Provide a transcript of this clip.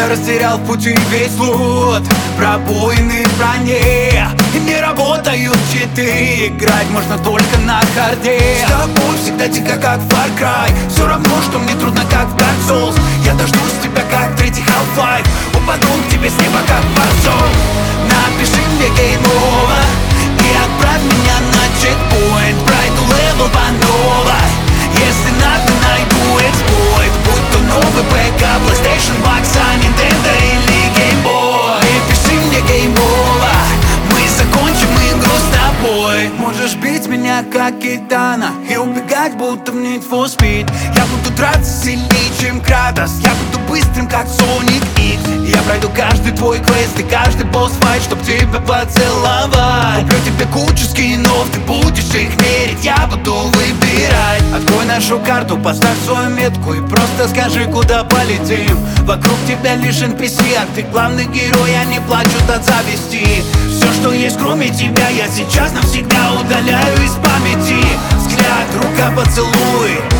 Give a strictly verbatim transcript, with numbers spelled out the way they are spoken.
Я растерял в пути весь лут, пробоины в броне. И не работают читы, играть можно только на харде. С тобой всегда тихо, как в Far Cry. Все равно, что мне трудно, как в Dark Souls. Я дождусь тебя, как в третий Half-Life. Упаду к тебе с неба, как Warzone. Напиши мне game over и отправь меня на чекпоинт. Пройду левел по новой. Если надо, найду эксплойт. Будь то новый ПК, PlayStation, Box, а Nintendo или Game Boy. И пиши мне game over, мы закончим игру с тобой. Можешь бить меня как Китана и убегать, будто в Need for Speed. Я буду драться сильнее, чем Кратос. Я буду быстрым, как Sonic X. Я пройду каждый твой квест и каждый босс-файт, чтоб тебя поцеловать. Куплю тебе кучу скинов, ты будешь их мерить, я буду выбирать. Открой нашу карту, поставь свою метку и просто скажи, куда полетим. Вокруг тебя лишь эн пи си, а ты главный герой, они плачут от зависти. Все, что есть кроме тебя, я сейчас навсегда удаляю из памяти. Взгляд, рука, поцелуй.